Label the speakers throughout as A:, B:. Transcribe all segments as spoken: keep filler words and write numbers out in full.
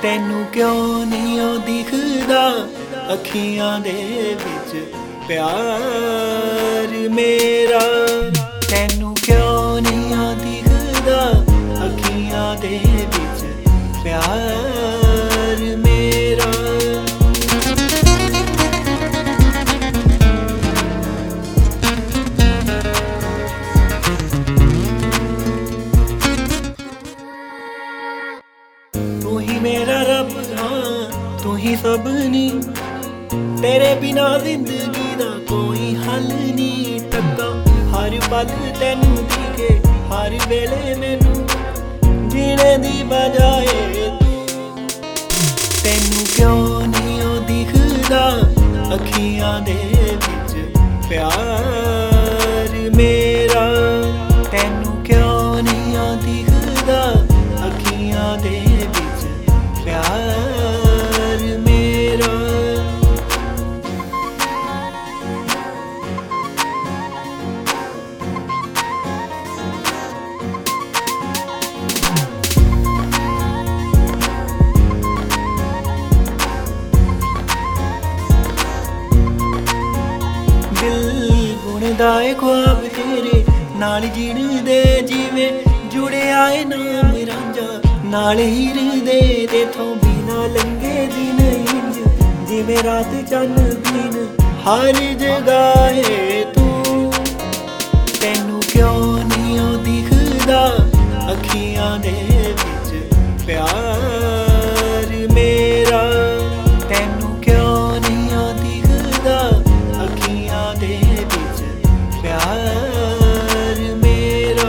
A: ਤੈਨੂੰ ਕਿਉਂ ਨਹੀਂ ਉਹ ਦਿਖਦਾ ਅੱਖੀਆਂ ਦੇ ਵਿੱਚ ਪਿਆਰ ਮੇਰਾ। ਤੈਨੂੰ ਕਿਉਂ ਨਹੀਂ ਉਹ ਦਿਖਦਾ ਅੱਖੀਆਂ ਦੇ ਵਿੱਚ ਪਿਆਰ ਮੇਰਾ। तू ही मेरा रब हाँ तू ही सब नी, तेरे बिना जिंदगी दा कोई हल नहीं। टक्का हर पल तेनू दिखे हर वेले मैनू जीने दी बजाए तू। तैनू क्यों नहीं ओ दिखदा अखियां दे विच प्यार मेरा। तैनू क्यों नहीं ओ दिखदा अखियां दे विच प्यार मेरा। दिल बुनदा ए ख्वाब तेरे नाल जीण दे, जिवें जुड़िया ए नाम रांझा नाल हीर दे। तेथों बिना लंघे दिन इंज जिवें रात चन्न दिन हर जगह है तू। तैनू क्यों नहीं ओ दिखदा अखियां दे विच प्यार मेरा। तैनू क्यों नहीं ओ दिखदा अखियां दे विच प्यार मेरा।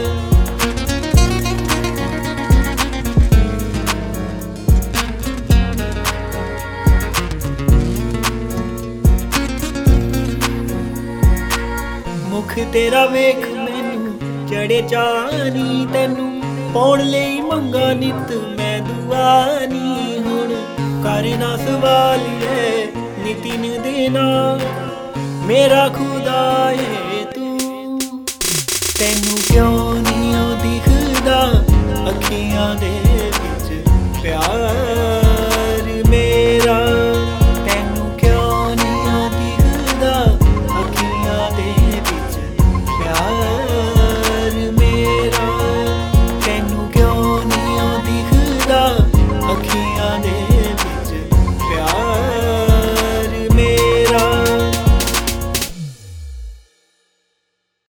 A: मुख तेरा वेख मैनू चढ़े चानी, तैनू पाउण लई मंगा नित मैं दुआनी। हुण करना सवाल है नितिन देना मेरा खुदा है तू। तैनू क्यों नहीं ओ दिखदा अखियां दे विच प्यार